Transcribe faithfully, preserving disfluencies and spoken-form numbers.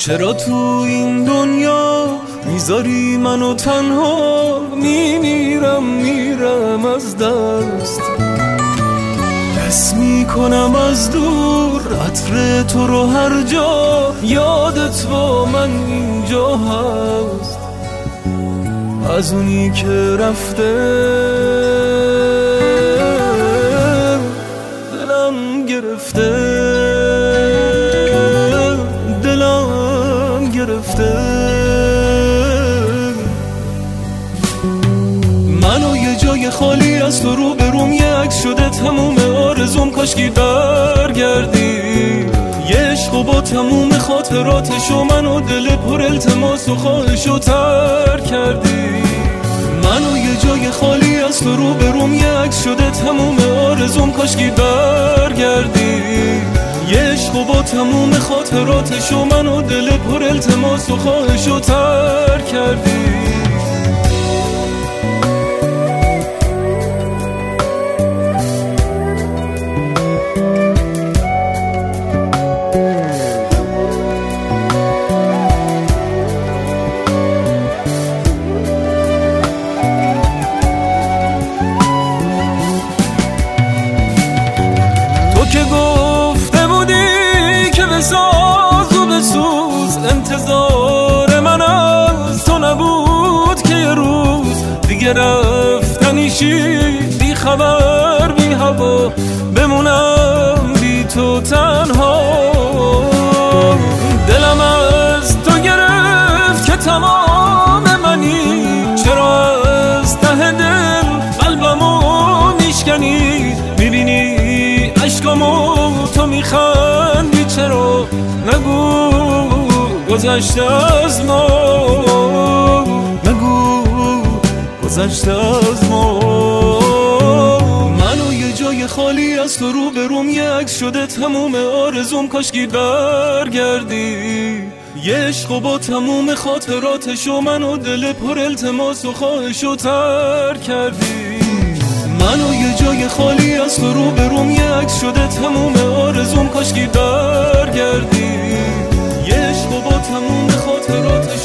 چرا تو این دنیا میذاری منو تنها؟ میمیرم میرم از دست، حس میکنم از دور عطر تو رو هر جا، یادت با من اینجا هست، از اونی که رفته دلم گرفته، دلم گرفته. منو یه جای خالی از تو رو بروم یه عکس شده تموم آرزوم، کاشکی برگردی یه عشق و با تموم خاطراتشو منو دل پر التماس و خواهشو تر کردی. منو یه جای خالی از تو رو بروم یه عکس شده تموم آرزوم، کاشکی برگردی یه عشق و با تموم خاطراتشو منو دل پر التماس و خواهشو تر کردی. که گفته بودی که بساز و بسوز، انتظار من از تو نبود که یه روز دیگه رفتنیشی، بی خبر بی هوا بمونم بی تو تنها. دلم از تو گرفت که تمام منی، چرا از ته دل قلبمو میشکنی؟ میبینی عشقامو تو میخندی، چرا نگو گذشته از ما، نگو گذشته از ما. منو یه جای خالی از تو رو بروم یه عکس شده تموم آرزوم، کاشکی برگردی یه عشق و با تموم خاطراتشو منو دل پر التماس و خواهشو تر کردی. منو یه جای خالی از تو رو بروم یه عکس شده تموم آرزوم، کاشکی برگردی یه عشق و با تموم خاطرات